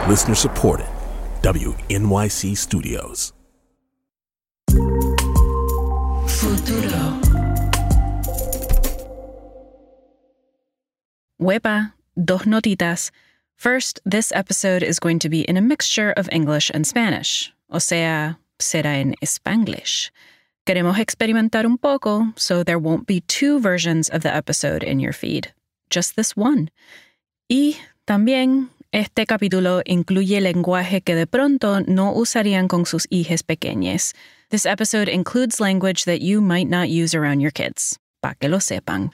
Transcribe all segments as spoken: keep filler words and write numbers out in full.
Listener supported. W N Y C Studios. Futuro. Huepa, dos notitas. First, this episode is going to be in a mixture of English and Spanish. O sea, será en Spanglish. Queremos experimentar un poco, so there won't be two versions of the episode in your feed. Just this one. Y también, este capítulo incluye lenguaje que de pronto no usarían con sus hijas pequeñas. This episode includes language that you might not use around your kids. Pa' que lo sepan.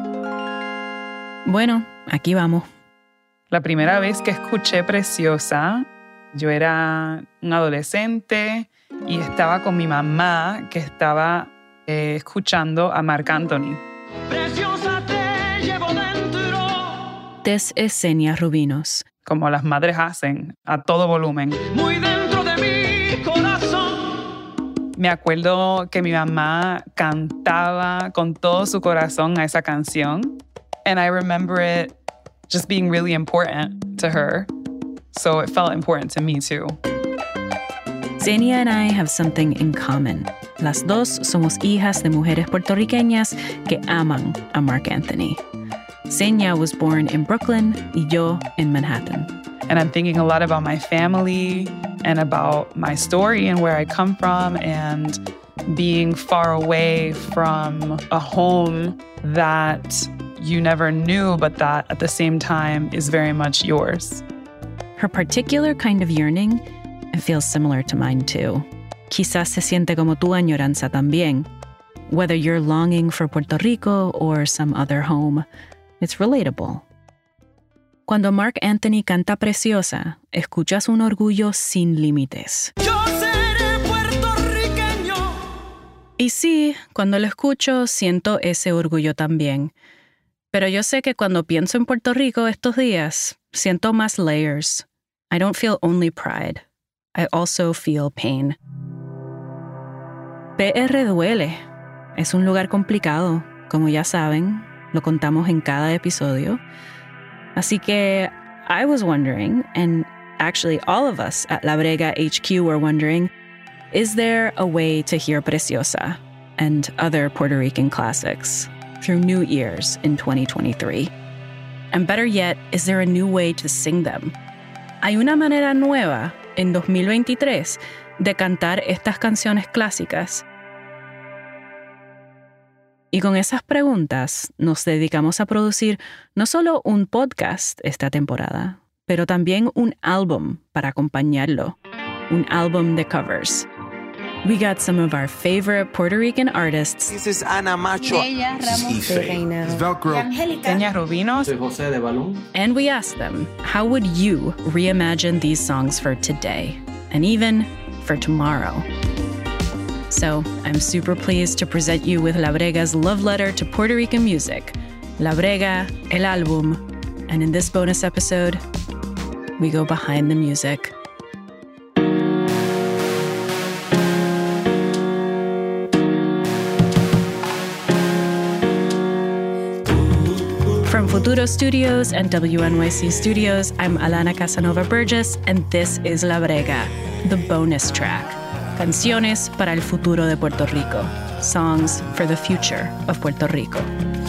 Bueno, aquí vamos. La primera vez que escuché Preciosa, yo era un adolescente y estaba con mi mamá que estaba eh, escuchando a Marc Anthony. Preciosa te llevo dentro. This is Xenia Rubinos. Como las madres hacen, a todo volumen. Muy dentro de mi corazón. Me acuerdo que mi mamá cantaba con todo su corazón a esa canción. And I remember it just being really important to her. So it felt important to me too. Xenia and I have something in common. Las dos somos hijas de mujeres puertorriqueñas que aman a Marc Anthony. Xenia was born in Brooklyn y yo in Manhattan. And I'm thinking a lot about my family and about my story and where I come from and being far away from a home that you never knew, but that at the same time is very much yours. Her particular kind of yearning, it feels similar to mine too. Quizás se siente como tu añoranza también. Whether you're longing for Puerto Rico or some other home, it's relatable. Cuando Marc Anthony canta Preciosa, escuchas un orgullo sin límites. Yo seré puertorriqueño. Y sí, cuando lo escucho, siento ese orgullo también. Pero yo sé que cuando pienso en Puerto Rico estos días, siento más layers. I don't feel only pride. I also feel pain. P R duele. Es un lugar complicado, como ya saben. Lo contamos en cada episodio. Así que I was wondering, and actually all of us at La Brega H Q were wondering, is there a way to hear Preciosa and other Puerto Rican classics through new ears in twenty twenty-three? And better yet, is there a new way to sing them? ¿Hay una manera nueva en dos mil veintitrés de cantar estas canciones clásicas? Y con esas preguntas nos dedicamos a producir no solo un podcast esta temporada, pero también un álbum para acompañarlo, un álbum de covers. We got some of our favorite Puerto Rican artists. This is Ana Macho. Ella, Ramos de Reina. Velcro. Xenia Rubinos. Soy José de Balún. And we asked them, how would you reimagine these songs for today? And even for tomorrow? So I'm super pleased to present you with La Brega's love letter to Puerto Rican music, La Brega, El Álbum. And in this bonus episode, we go behind the music. From Futuro Studios and W N Y C Studios, I'm Alana Casanova Burgess, and this is La Brega, the bonus track. Canciones para el futuro de Puerto Rico. Songs for the future of Puerto Rico.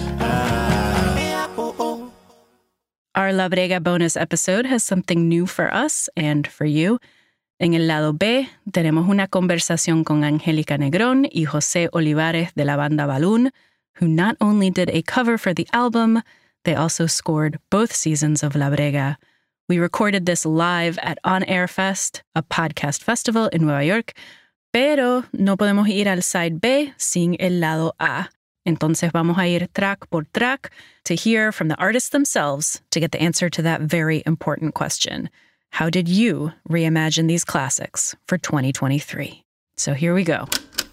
Our La Brega bonus episode has something new for us and for you. En el lado B, tenemos una conversación con Angélica Negrón y José Olivares de la banda Balún, who not only did a cover for the album, they also scored both seasons of La Brega. We recorded this live at On Air Fest, a podcast festival in Nueva York, pero no podemos ir al side B sin el lado A. Entonces vamos a ir track por track to hear from the artists themselves to get the answer to that very important question. How did you reimagine these classics for twenty twenty-three? So here we go.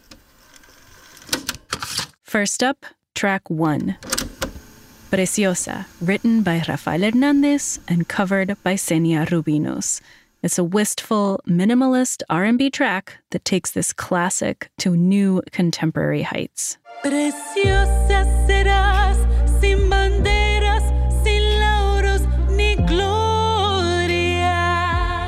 First up, track one. Preciosa, written by Rafael Hernandez and covered by Xenia Rubinos. It's a wistful, minimalist R and B track that takes this classic to new contemporary heights. Preciosa serás, sin banderas, sin lauros ni gloria.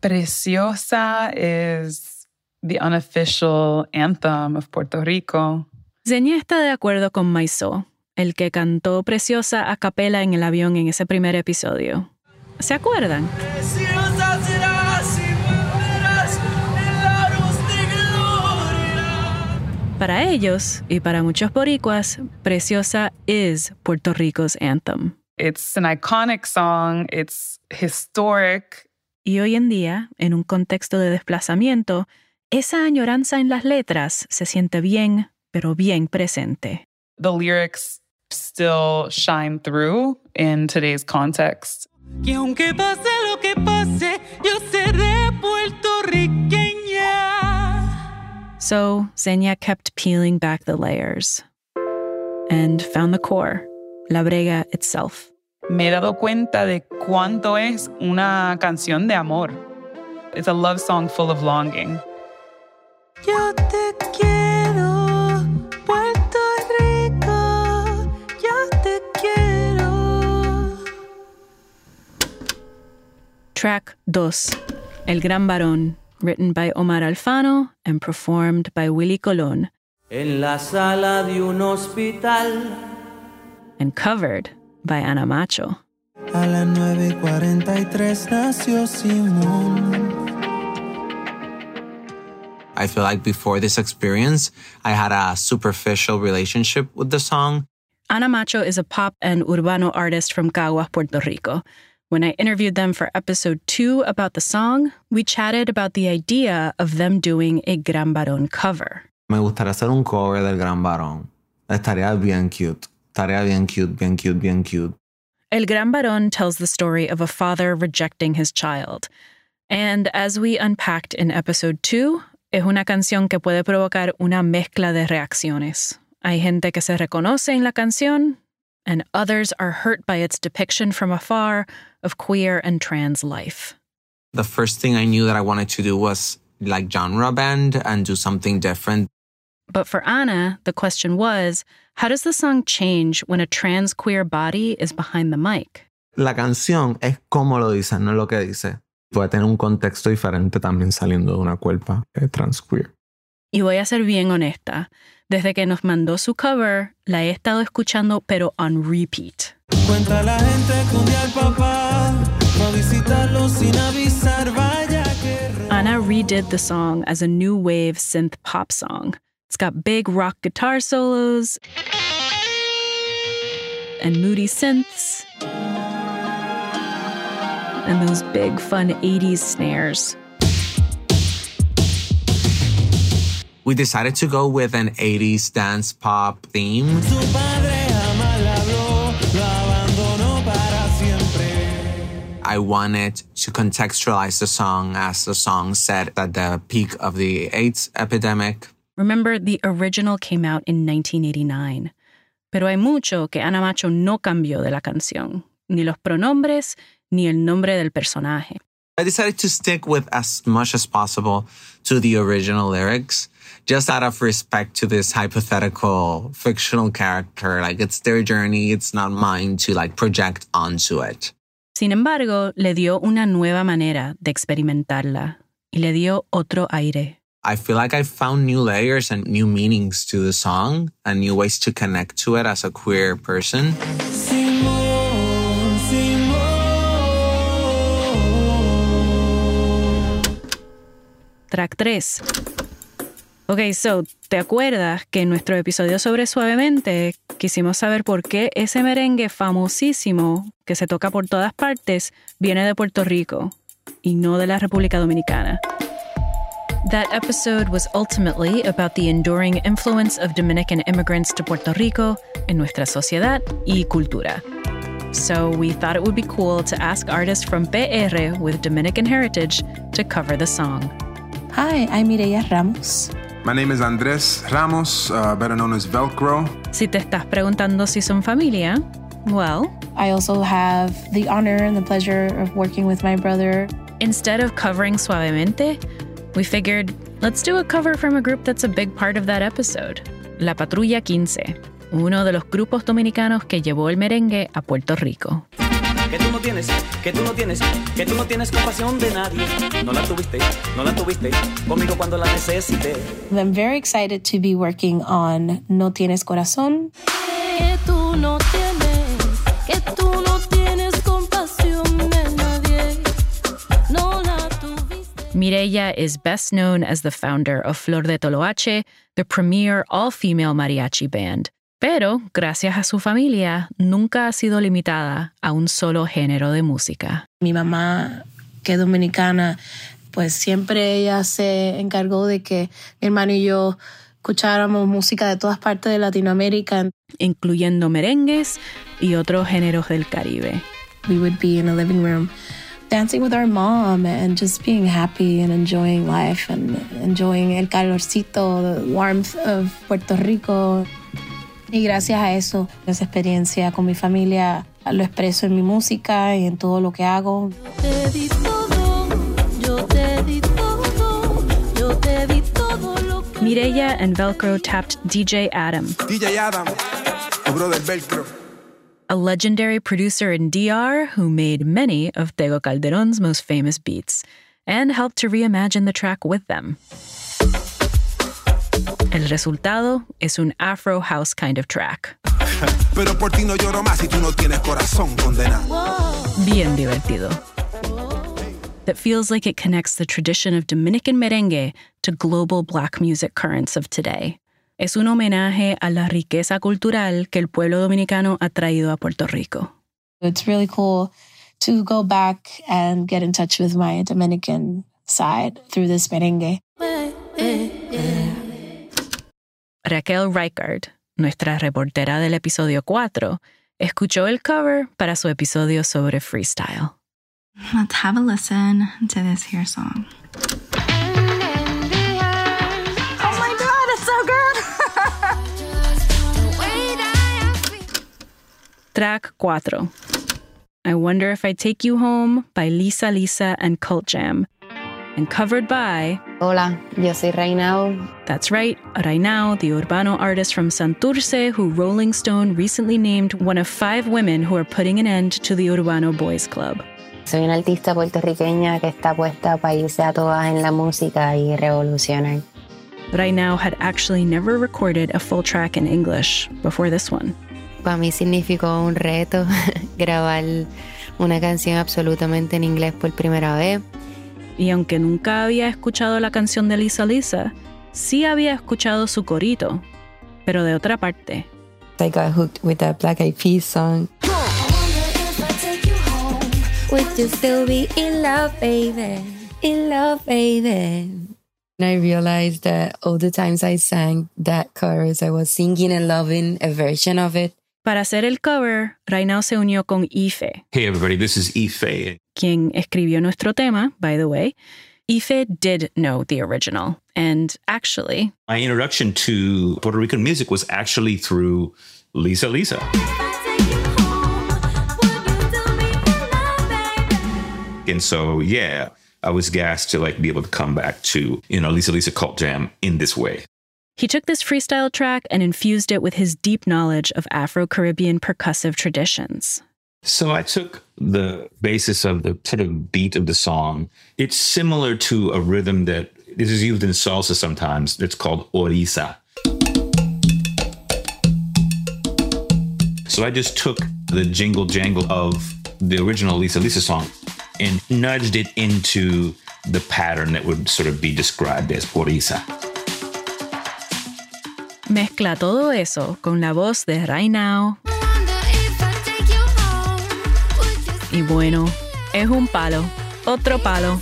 Preciosa is the unofficial anthem of Puerto Rico. Xenia está de acuerdo con Maisó, el que cantó Preciosa a capela en el avión en ese primer episodio. ¿Se acuerdan? Preciosa serás y volverás en la luz de gloria. Para ellos, y para muchos boricuas, Preciosa is Puerto Rico's anthem. It's an iconic song. It's historic. Y hoy en día, en un contexto de desplazamiento, esa añoranza en las letras se siente bien, pero bien presente. The lyrics still shine through in today's context. Y aunque pase lo que pase, yo seré puertorriqueña. So, Xenia kept peeling back the layers and found the core, La Brega itself. Me he dado cuenta de cuánto es una canción de amor. It's a love song full of longing. Yo te quiero, Puerto Rico. Yo te quiero. Track dos, El Gran Varón, written by Omar Alfano and performed by Willy Colón. En la sala de un hospital. And covered by Ana Macho. A las nueve cuarenta y tres nació Simón. I feel like before this experience, I had a superficial relationship with the song. Ana Macho is a pop and urbano artist from Caguas, Puerto Rico. When I interviewed them for episode two about the song, we chatted about the idea of them doing a Gran Varón cover. Me gustaría hacer un cover del Gran Varón. Estaría bien cute. Estaría bien cute, bien cute, bien cute. El Gran Varón tells the story of a father rejecting his child. And as we unpacked in episode two, es una canción que puede provocar una mezcla de reacciones. Hay gente que se reconoce en la canción, and others are hurt by its depiction from afar of queer and trans life. The first thing I knew that I wanted to do was like genre bend and do something different. But for Ana, the question was, how does the song change when a trans queer body is behind the mic? La canción es como lo dice, no es lo que dice. Puede tener un contexto diferente también saliendo de una cuerpa trans queer. Y voy a ser bien honesta. Desde que nos mandó su cover, la he estado escuchando pero on repeat. Cuenta la gente que un día el papá va a visitarlo sin avisar, vaya que... Ana redid the song as a new wave synth pop song. It's got big rock guitar solos and moody synths and those big fun eighties snares. We decided to go with an eighties dance pop theme. Su padre jamás le habló, lo abandonó para siempre. I wanted to contextualize the song as the song set at the peak of the AIDS epidemic. Remember, the original came out in nineteen eighty-nine. Pero hay mucho que Ana Macho no cambió de la canción, ni los pronombres, ni el nombre del personaje. I decided to stick with as much as possible to the original lyrics, just out of respect to this hypothetical fictional character. Like, it's their journey, it's not mine to like project onto it. Sin embargo, le dio una nueva manera de experimentarla y le dio otro aire. I feel like I found new layers and new meanings to the song and new ways to connect to it as a queer person. Simón, Simón. Track tres. Ok, so, ¿te acuerdas que en nuestro episodio sobre Suavemente quisimos saber por qué ese merengue famosísimo que se toca por todas partes viene de Puerto Rico y no de la República Dominicana? That episode was ultimately about the enduring influence of Dominican immigrants to Puerto Rico en nuestra sociedad y cultura. So we thought it would be cool to ask artists from P R with Dominican heritage to cover the song. Hi, I'm Mireya Ramos. My name is Andres Ramos, uh, better known as Velcro. Si te estás preguntando si son familia, well, I also have the honor and the pleasure of working with my brother. Instead of covering Suavemente, we figured, let's do a cover from a group that's a big part of that episode, La Patrulla quince, uno de los grupos dominicanos que llevó el merengue a Puerto Rico. que tú no tienes, que tú no tienes, que tú no tienes compasión de nadie. No la tuviste, no la tuviste conmigo cuando la necesité. I'm very excited to be working on No Tienes Corazón. Que tú no tienes, que tú no tienes compasión de nadie. No la tuviste. Mireya is best known as the founder of Flor de Toloache, the premier all-female mariachi band. Pero, gracias a su familia, nunca ha sido limitada a un solo género de música. Mi mamá, que es dominicana, pues siempre ella se encargó de que mi hermano y yo escucháramos música de todas partes de Latinoamérica, incluyendo merengues y otros géneros del Caribe. We would be in a living room dancing with our mom and just being happy and enjoying life and enjoying el calorcito, the warmth of Puerto Rico. Y gracias a eso, esa experiencia con mi familia, lo expreso en mi música y en todo lo que hago. Yo te di todo, yo te di todo, yo te di todo lo que... Mireya and Velcro tapped D J Adam. D J Adam, tu brother Velcro. A legendary producer in D R who made many of Tego Calderon's most famous beats and helped to reimagine the track with them. El resultado es un Afro house kind of track. Pero por ti no lloro más si tú no tienes corazón, condena. Bien divertido. That feels like it connects the tradition of Dominican merengue to global Black music currents of today. Es un homenaje a la riqueza cultural que el pueblo dominicano ha traído a Puerto Rico. It's really cool to go back and get in touch with my Dominican side through this merengue. Raquel Reichard, nuestra reportera del episodio cuatro, escuchó el cover para su episodio sobre freestyle. Let's have a listen to this here song. Oh my God, it's so good! Track cuatro. I Wonder If I'd Take You Home by Lisa Lisa and Cult Jam. And covered by... Hola, yo soy Rainao. That's right, Rainao, the urbano artist from Santurce, who Rolling Stone recently named one of five women who are putting an end to the Urbano Boys Club. Soy una artista puertorriqueña que está puesta para irse a todas en la música y revolucionar. Rainao had actually never recorded a full track in English before this one. Para mí significó un reto grabar una canción absolutamente en inglés por primera vez. Y aunque nunca había escuchado la canción de Lisa Lisa, sí había escuchado su corito, pero de otra parte. I got hooked with that Black Eyed Peas song. Would you still be in love, baby? In love, baby. And I realized that all the times I sang that chorus, I was singing and loving a version of it. Para hacer el cover, Rainao se unió con Ife. Hey everybody, this is Ife. Quien escribió nuestro tema, by the way. Ife did know the original, and actually... My introduction to Puerto Rican music was actually through Lisa Lisa. And so, yeah, I was gassed to like be able to come back to, you know, Lisa Lisa Cult Jam in this way. He took this freestyle track and infused it with his deep knowledge of Afro-Caribbean percussive traditions. So I took the basis of the sort of beat of the song. It's similar to a rhythm that this is used in salsa sometimes. It's called orisa. So I just took the jingle jangle of the original Lisa Lisa song and nudged it into the pattern that would sort of be described as orisa. Mezcla todo eso con la voz de Rainao. Y bueno, es un palo, otro palo.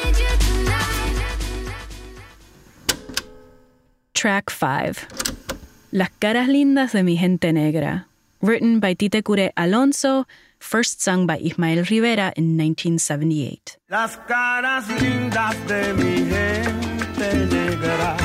Track five. Las caras lindas de mi gente negra. Written by Tite Curé Alonso, first sung by Ismael Rivera in nineteen seventy-eight. Las caras lindas de mi gente negra.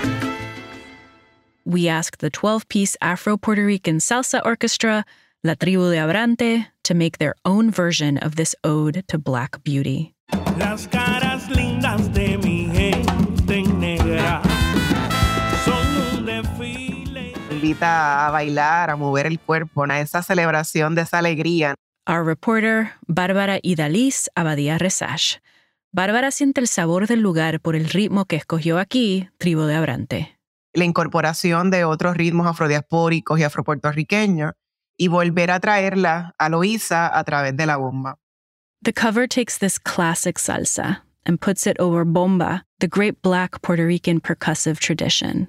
We asked the twelve-piece Afro-Puerto Rican salsa orchestra, La Tribu de Abrante, to make their own version of this ode to Black beauty. Las caras lindas de mi gente negra son un desfile. Invita a bailar, a mover el cuerpo, a esa celebración de esa alegría. our reporter, Bárbara Idaliz Abadía Resach. Bárbara siente el sabor del lugar por el ritmo que escogió aquí, Tribu de Abrante. La incorporación de otros ritmos afrodiaspóricos y afropuertorriqueños y volver a traerla a Loíza a través de la bomba. The cover takes this classic salsa and puts it over bomba, the great Black Puerto Rican percussive tradition.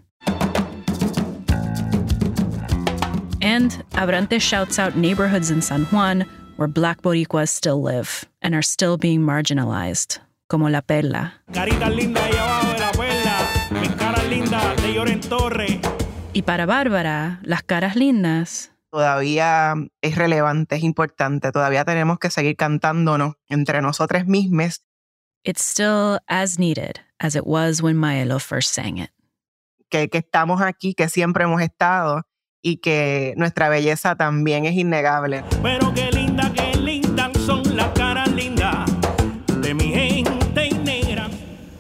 And Abrante shouts out neighborhoods in San Juan where Black Boricuas still live and are still being marginalized, como La Perla. Carita linda y abajo de la perla, mis caras lindas de Lloren Torre. Y para Bárbara, las caras lindas todavía es relevante, es importante. Todavía tenemos que seguir cantándonos entre nosotras mismas. It's still as needed as it was when Maelo first sang it. Que, que estamos aquí, que siempre hemos estado y que nuestra belleza también es innegable. Pero qué linda, qué lindas son las caras lindas de mi gente negra.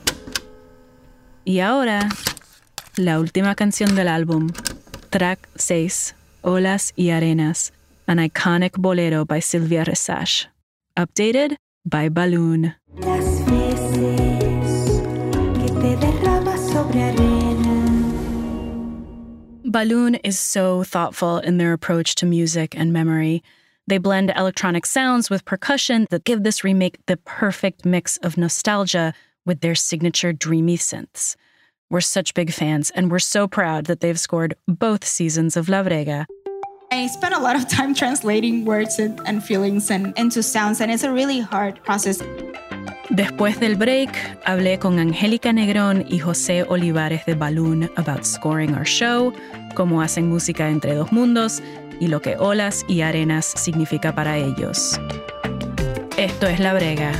Y ahora, la última canción del álbum, track seis. Olas y Arenas, an iconic bolero by Sylvia Resach. Updated by Balloon. Las veces que te derramas sobre arena. Balloon is so thoughtful in their approach to music and memory. They blend electronic sounds with percussion that give this remake the perfect mix of nostalgia with their signature dreamy synths. We're such big fans, and we're so proud that they've scored both seasons of La Brega. I spent a lot of time translating words and, and feelings and, into sounds, and it's a really hard process. Después del break, hablé con Angélica Negrón y José Olivares de Balloon about scoring our show, cómo hacen música entre dos mundos y lo que Olas y Arenas significa para ellos. Esto es La Brega.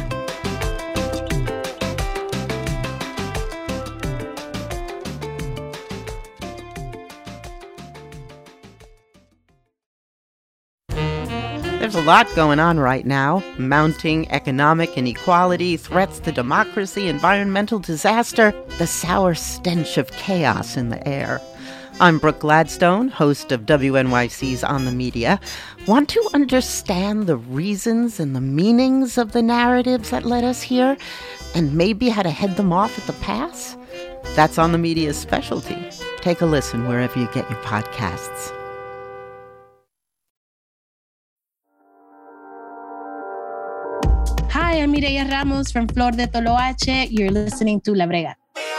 There's a lot going on right now. Mounting economic inequality, threats to democracy, environmental disaster, the sour stench of chaos in the air. I'm Brooke Gladstone, host of W N Y C's On the Media. Want to understand the reasons and the meanings of the narratives that led us here, and maybe how to head them off at the pass? That's On the Media's specialty. Take a listen wherever you get your podcasts. Hi, I'm Mireya Ramos from Flor de Toloache. You're listening to La Brega.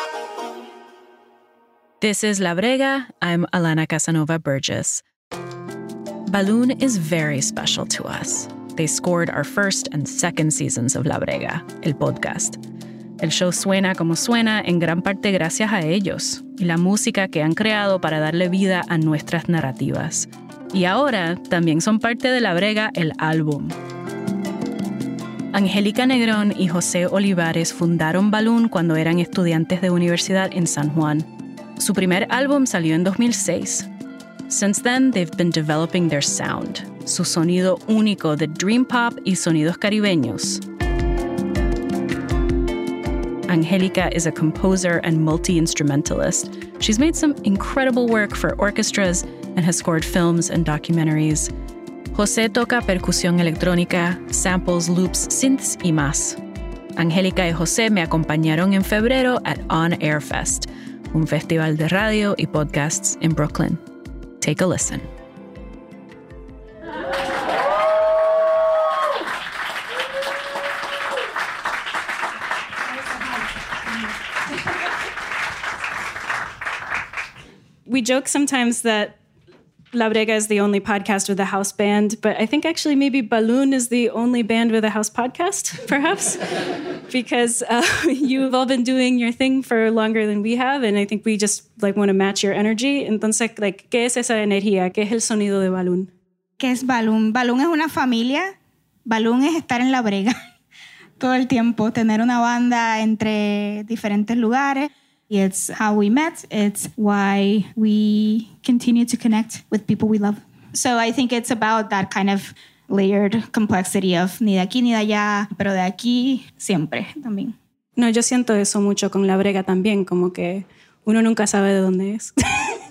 This is La Brega. I'm Alana Casanova Burgess. Balloon is very special to us. They scored our first and second seasons of La Brega, el podcast. El show suena como suena en gran parte gracias a ellos y la música que han creado para darle vida a nuestras narrativas. Y ahora también son parte de La Brega, el álbum. Angélica Negrón y José Olivares fundaron Balloon cuando eran estudiantes de universidad en San Juan. Su primer álbum salió en dos mil seis. Since then, they've been developing their sound, su sonido único de dream pop y sonidos caribeños. Angélica is a composer and multi-instrumentalist. She's made some incredible work for orchestras and has scored films and documentaries. José toca percusión electrónica, samples, loops, synths y más. Angélica y José me acompañaron en febrero at On Air Fest, un festival de radio y podcasts en Brooklyn. Take a listen. We joke sometimes that La Brega is the only podcast with a house band, but I think actually maybe Balloon is the only band with a house podcast, perhaps, because uh, you've all been doing your thing for longer than we have, and I think we just like want to match your energy. Entonces, like, ¿qué es esa energía? ¿Qué es el sonido de Balloon? ¿Qué es Balloon? Balloon es una familia. Balloon es estar en La Brega todo el tiempo, tener una banda entre diferentes lugares. It's how we met. It's why we continue to connect with people we love. So I think it's about that kind of layered complexity of ni de aquí ni de allá, pero de aquí siempre también. No, yo siento eso mucho con La Brega también, como que uno nunca sabe de dónde es.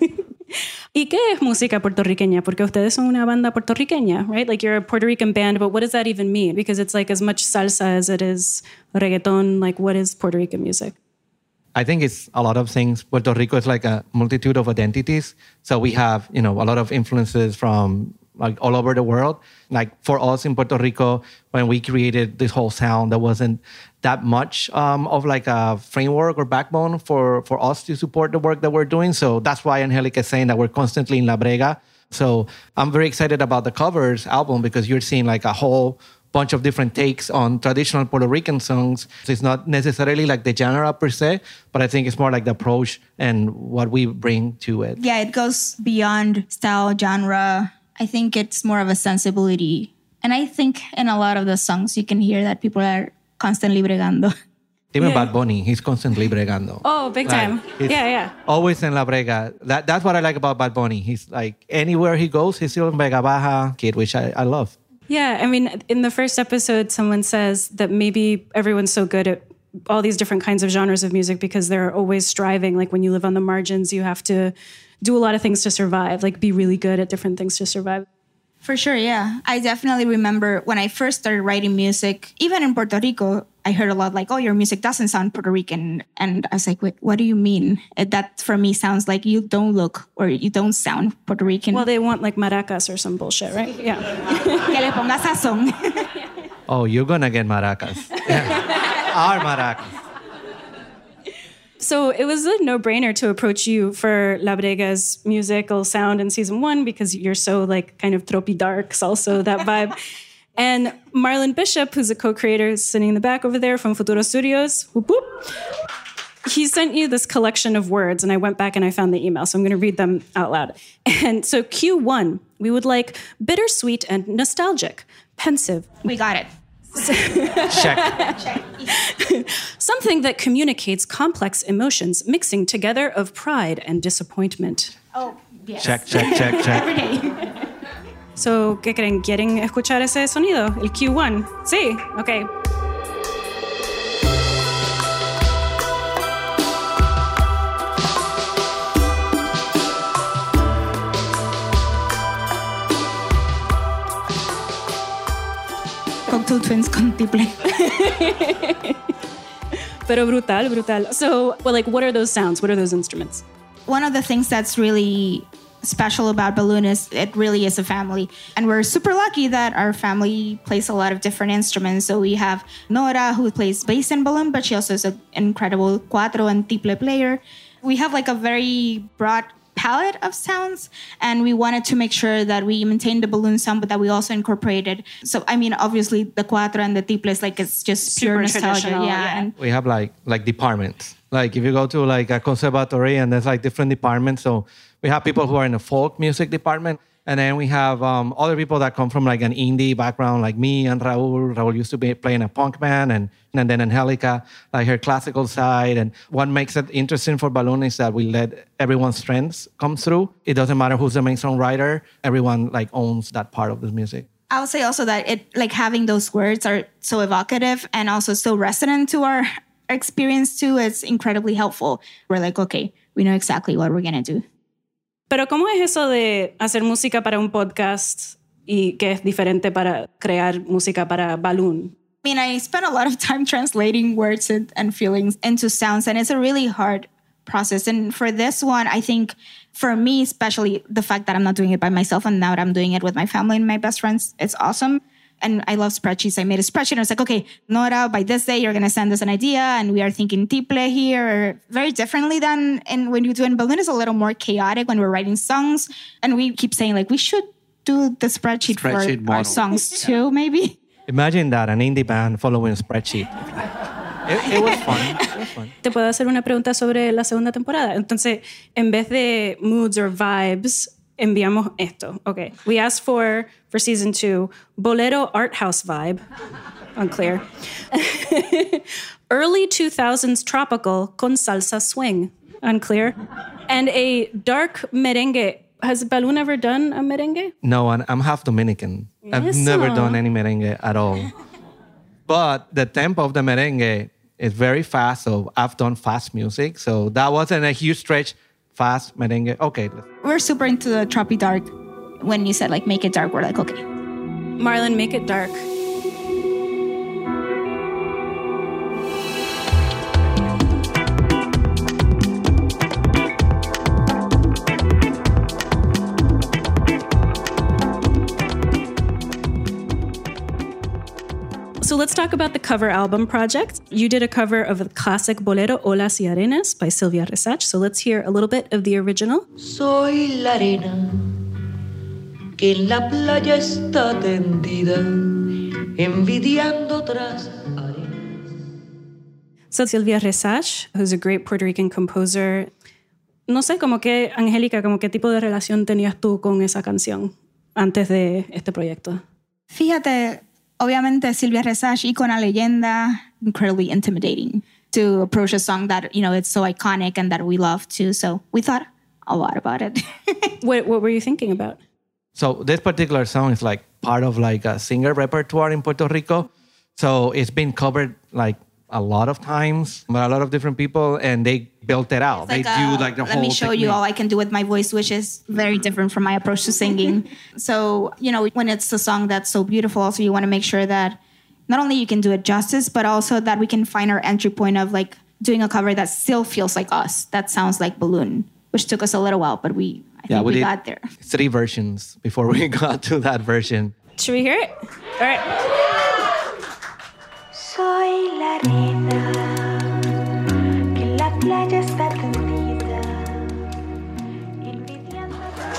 ¿Y qué es música puertorriqueña? Porque ustedes son una banda puertorriqueña, right? Like you're a Puerto Rican band, but what does that even mean? Because it's like as much salsa as it is reggaeton. Like what is Puerto Rican music? I think it's a lot of things. Puerto Rico is like a multitude of identities. So we have, you know, a lot of influences from like all over the world. Like for us in Puerto Rico, when we created this whole sound, there wasn't that much um, of like a framework or backbone for, for us to support the work that we're doing. So that's why Angelica is saying that we're constantly in La Brega. So I'm very excited about the Covers album because you're seeing like a whole bunch of different takes on traditional Puerto Rican songs. So it's not necessarily like the genre per se, but I think it's more like the approach and what we bring to it. Yeah, it goes beyond style, genre. I think it's more of a sensibility. And I think in a lot of the songs, you can hear that people are constantly bregando. Even Yeah. Bad Bunny, he's constantly bregando. Oh, big Like, time. he's Yeah, yeah. Always in La Brega. That, that's what I like about Bad Bunny. He's like, anywhere he goes, he's still in Vega Baja kid, which I, I love. Yeah, I mean, in the first episode, someone says that maybe everyone's so good at all these different kinds of genres of music because they're always striving. Like when you live on the margins, you have to do a lot of things to survive, like be really good at different things to survive. For sure, yeah. I definitely remember when I first started writing music, even in Puerto Rico, I heard a lot like, oh, your music doesn't sound Puerto Rican. And I was like, wait, what do you mean? That for me sounds like you don't look or you don't sound Puerto Rican. Well, they want like maracas or some bullshit, right? Yeah. Que le ponga sazón. Oh, you're going to get maracas. Yeah. Our maracas. So it was a no-brainer to approach you for La Brega's musical sound in season one because you're so like kind of tropey dark, salsa, that vibe. And Marlon Bishop, who's a co-creator, is sitting in the back over there from Futuro Studios. Whoop, whoop. He sent you this collection of words, and I went back and I found the email, so I'm going to read them out loud. And so Q one, we would like bittersweet and nostalgic, pensive. We got it. Check. Check. Something that communicates complex emotions mixing together of pride and disappointment. Oh, yes. Check, check, check, check. Every day. So, ¿qué creen? ¿Quieren escuchar ese sonido? El Q one. Sí, ok. Cocteau Twins con tiple. Pero brutal, brutal. So, well, like, what are those sounds? What are those instruments? One of the things that's really special about Balloon is it really is a family. And we're super lucky that our family plays a lot of different instruments. So we have Nora, who plays bass in Balloon, but she also is an incredible cuatro and tiple player. We have like a very broad palette of sounds, and we wanted to make sure that we maintained the Balloon sound, but that we also incorporated. So, I mean, obviously the cuatro and the tiple is like, it's just Super pure nostalgia. traditional, Yeah. yeah. And We have like like departments. Like if you go to like a conservatory and there's like different departments. So we have people who are in the folk music department. And then we have um, other people that come from like an indie background, like me and Raul. Raul used to be playing a punk band, and, and then Angelica, like her classical side. And what makes it interesting for Balloon is that we let everyone's strengths come through. It doesn't matter who's the main songwriter. Everyone like owns that part of the music. I would say also that it like having those words are so evocative and also so resonant to our experience too. It's incredibly helpful. We're like, okay, we know exactly what we're gonna do. Pero ¿cómo es eso de hacer música para un podcast y que es diferente para crear música para Balloon? I mean, I spent a lot of time translating words and, and feelings into sounds, and it's a really hard process. And for this one, I think for me, especially the fact that I'm not doing it by myself and now that I'm doing it with my family and my best friends, it's awesome. And I love spreadsheets. I made a spreadsheet. And I was like, okay, Nora, by this day, you're going to send us an idea. And we are thinking tiple here, very differently than in when you do in Balloon. It's a little more chaotic when we're writing songs. And we keep saying, like, we should do the spreadsheet, Spreadsheet for our model. songs too, maybe. Imagine that, an indie band following a spreadsheet. It, it was fun. It was fun. Te puedo hacer una pregunta sobre la segunda temporada. Entonces, en vez de moods or vibes, enviamos esto. Okay. We asked for, for season two, bolero art house vibe. Unclear. Early two thousands tropical con salsa swing. Unclear. And a dark merengue. Has Balloon ever done a merengue? No, and I'm half Dominican. I've Eso. never done any merengue at all. But the tempo of the merengue is very fast, so I've done fast music. So that wasn't a huge stretch fast merengue. Okay. Let's... We're super into the troppy dark. When you said like make it dark, we're like, okay. Marlon, make it dark. So let's talk about the cover album project. You did a cover of the classic bolero Olas y Arenas by Silvia Resach. So let's hear a little bit of the original. Soy la arena que en la playa está tendida, envidiando otras arenas. So Silvia Resach, who's a great Puerto Rican composer, no sé, como que, Angélica, como qué tipo de relación tenías tú con esa canción antes de este proyecto? Fíjate, obviamente Silvia Resach, icona leyenda, incredibly intimidating to approach a song that, you know, it's so iconic and that we love too. So we thought a lot about it. what, what were you thinking about? So this particular song is like part of like a singer repertoire in Puerto Rico. So it's been covered like a lot of times by a lot of different people, and they built it out. Like they a, do like the let whole me show technique. you all I can do with my voice, which is very different from my approach to singing. So, you know, when it's a song that's so beautiful, also you want to make sure that not only you can do it justice, but also that we can find our entry point of like doing a cover that still feels like us, that sounds like Balloon, which took us a little while, but we, I yeah, think we, we did got there. Three versions before we got to that version. Should we hear it? All right. Soy la arena que en la playa está tendida, envidiando.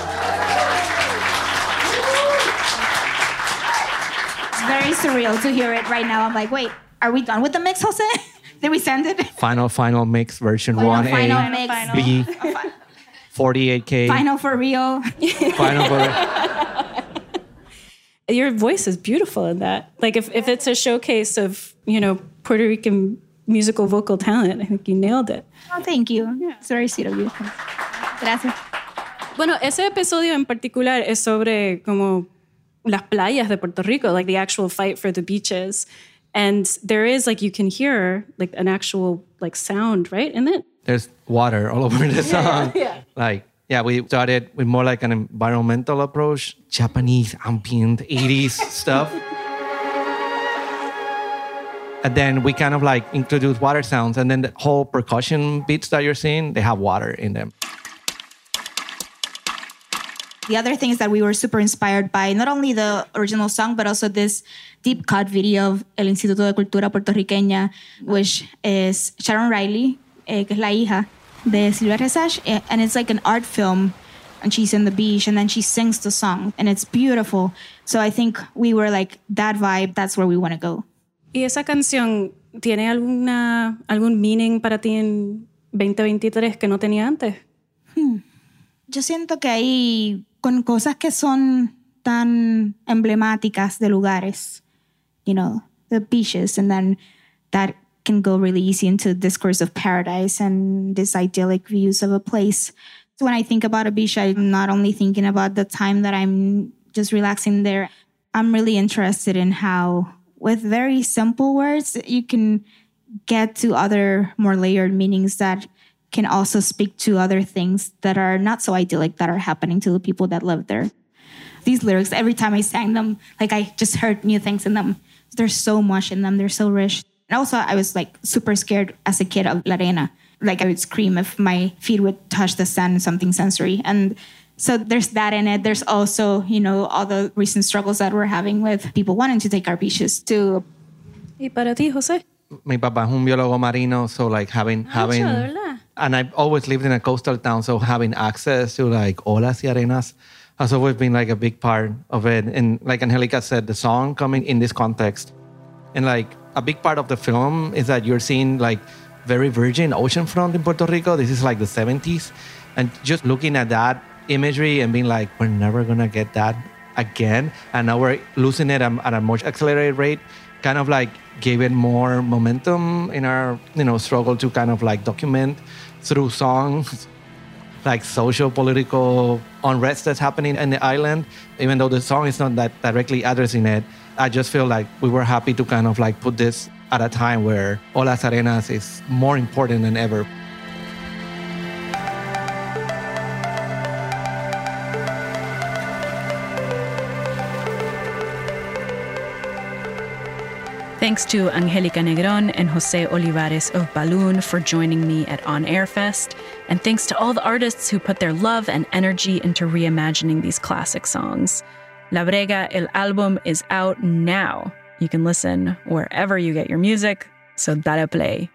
It's very surreal to hear it right now. I'm like, wait, are we done with the mix, Jose? Did we send it? Final, final mix version Final, one final A, mix. B, forty-eight K. Final for real. Final for Your voice is beautiful in that. Like if, if it's a showcase of, you know, Puerto Rican musical vocal talent, I think you nailed it. Oh, thank you. Yeah. It's very sweet of you. Gracias. Bueno, ese episodio en particular es sobre como las playas de Puerto Rico, like the actual fight for the beaches. And there is like, you can hear like an actual like sound, right, in it? There's water all over the song. Yeah, yeah. Like, yeah, we started with more like an environmental approach, Japanese ambient eighties stuff. And then we kind of like introduce water sounds, and then the whole percussion beats that you're seeing, they have water in them. The other thing is that we were super inspired by not only the original song, but also this deep cut video of El Instituto de Cultura Puertorriqueña, which is Sharon Riley, eh, que es la hija de Silvia Resach, and it's like an art film, and she's in the beach, and then she sings the song, and it's beautiful. So I think we were like, that vibe, that's where we want to go. ¿Y esa canción tiene alguna, algún meaning para ti en veinte veintitrés que no tenía antes? Hmm. Yo siento que hay con cosas que son tan emblemáticas de lugares, you know, the beaches, and then that can go really easy into discourse of paradise and this idyllic views of a place. So when I think about a beach, I'm not only thinking about the time that I'm just relaxing there. I'm really interested in how, with very simple words, you can get to other more layered meanings that can also speak to other things that are not so idyllic that are happening to the people that live there. These lyrics, every time I sang them, like I just heard new things in them. There's so much in them. They're so rich. And also, I was like super scared as a kid of La Arena. Like I would scream if my feet would touch the sand, something sensory. And so there's that in it. There's also, you know, all the recent struggles that we're having with people wanting to take our beaches to. ¿Y para ti, José? Mi papá es un biólogo marino, so like having, having, ¿verdad? and I've always lived in a coastal town, so having access to like olas y arenas has always been like a big part of it. And like Angelica said, the song coming in this context. And like a big part of the film is that you're seeing like very virgin oceanfront in Puerto Rico. This is like the seventies. And just looking at that imagery and being like, we're never going to get that again. And now we're losing it at a much accelerated rate, kind of like gave it more momentum in our, you know, struggle to kind of like document through songs, like social, political unrest that's happening in the island. Even though the song is not that directly addressing it, I just feel like we were happy to kind of like put this at a time where Olas Arenas is more important than ever. Thanks to Angelica Negron and Jose Olivares of Balloon for joining me at On Air Fest. And thanks to all the artists who put their love and energy into reimagining these classic songs. La Brega, el album, is out now. You can listen wherever you get your music, so dale play.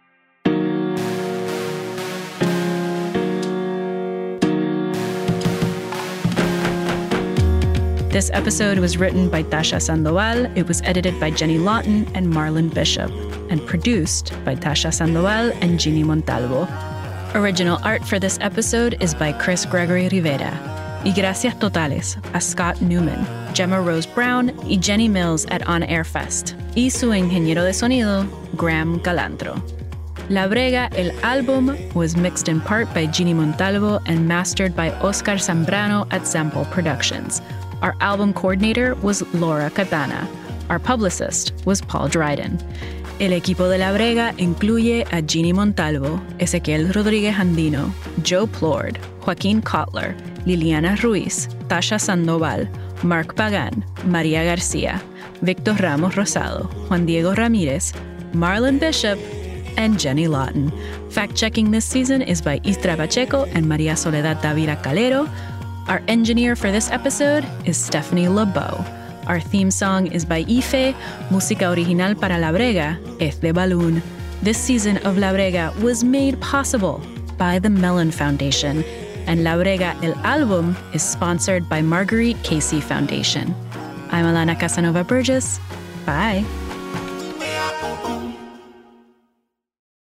This episode was written by Tasha Sandoval. It was edited by Jenny Lawton and Marlon Bishop, and produced by Tasha Sandoval and Ginny Montalvo. Original art for this episode is by Chris Gregory Rivera. Y gracias totales a Scott Newman, Gemma Rose Brown y Jenny Mills at On Air Fest. Y su ingeniero de sonido, Graham Galantro. La Brega, el album, was mixed in part by Ginny Montalvo and mastered by Oscar Zambrano at Sample Productions. Our album coordinator was Laura Catana. Our publicist was Paul Dryden. El equipo de La Brega incluye a Ginny Montalvo, Ezequiel Rodríguez Andino, Joe Plord, Joaquín Kotler, Liliana Ruiz, Tasha Sandoval, Mark Pagan, María García, Victor Ramos Rosado, Juan Diego Ramírez, Marlon Bishop, and Jenny Lawton. Fact-checking this season is by Istra Pacheco and María Soledad Tavira Calero. Our engineer for this episode is Stephanie LeBeau. Our theme song is by Ife. Música original para La Brega es de Balloon. This season of La Brega was made possible by the Mellon Foundation, and La Brega el Album is sponsored by Marguerite Casey Foundation. I'm Alana Casanova Burgess. Bye.